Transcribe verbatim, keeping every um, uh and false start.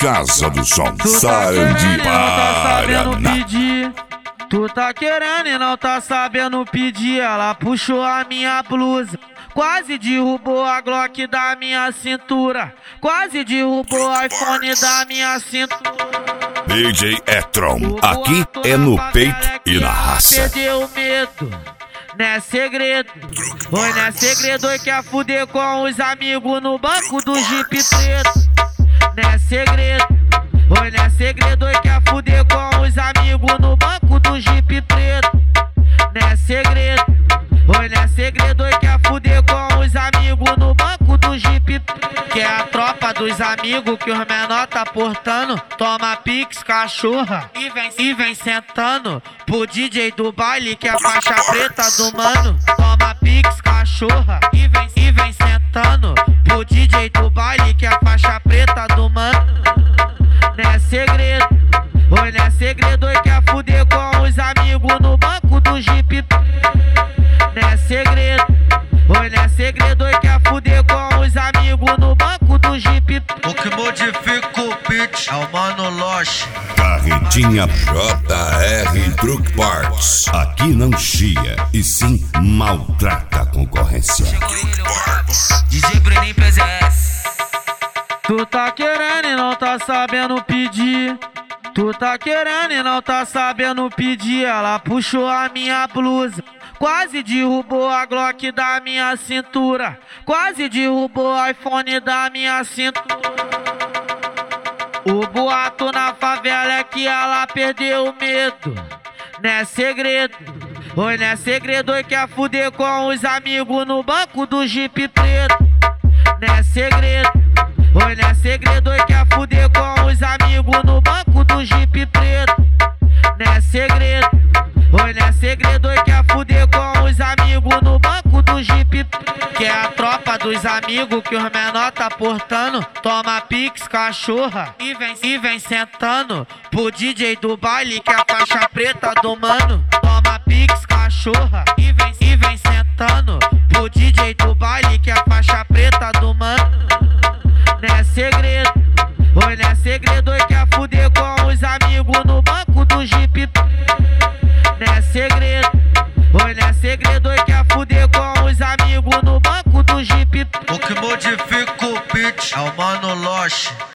Casa do Som, Tu tá Sarandi, querendo e não tá sabendo Paraná. pedir. Tu tá querendo e não tá sabendo pedir. Ela puxou a minha blusa, quase derrubou a Glock da minha cintura, quase derrubou o iPhone da minha cintura. D J Etron, aqui é no peito e na raça. Perdeu o medo, não é segredo. Oi, não é segredo, oi, quer fuder com os amigos no banco do Jeep preto. Não é segredo, oi, não é segredo, oi, quer fuder com os amigos no banco do Jeep preto. Não é segredo, oi, não é segredo, oi, quer fuder com os amigos no banco do Jeep preto. Que é a tropa dos amigos que os menor tá portando. Toma pix, cachorra, e vem, e vem sentando pro D J do baile que é a faixa preta do mano. Toma pix, cachorra, e vem, e vem sentando pro D J do baile que é a faixa preta do mano. Não é segredo, oi, não é segredo, oi, quer fuder com os amigos no banco do Jeep. Não é segredo, oi, não é segredo, oi, quer fuder com os amigos no banco do Jeep. O que modifica o beat é o Mano Loche. Carretinha J R Truck Parts. Aqui não chia, e sim maltrata a concorrência. D J Bruninho P Z S. Tu tá querendo e não tá sabendo pedir. Tu tá querendo e não tá sabendo pedir. Ela puxou a minha blusa, quase derrubou a Glock da minha cintura, quase derrubou o iPhone da minha cintura. O boato na favela é que ela perdeu o medo, não é segredo. Oi, não é segredo, oi, quer fuder com os amigos no banco do Jeep preto. Não é segredo, oi, não é segredo, oi, quer fuder com os amigos no banco do Jeep preto. Não é segredo, oi, não é segredo, oi, quer fuder com os amigos no banco do Jeep. Que é a tropa dos amigos que os menor tá portando. Toma pix, cachorra, e vem, e vem sentando pro D J do baile que é a faixa preta do mano. Toma pix, cachorra, e vem, e vem sentando pro D J do baile que é a faixa preta do mano. Não é segredo, oi, não é segredo, oi, quer fuder com os amigos no banco do Jeep. Não é segredo, oi, não é segredo, oi, quer fuder com os amigos no banco do Jeep. O que modifica o beat é o Mano Loche.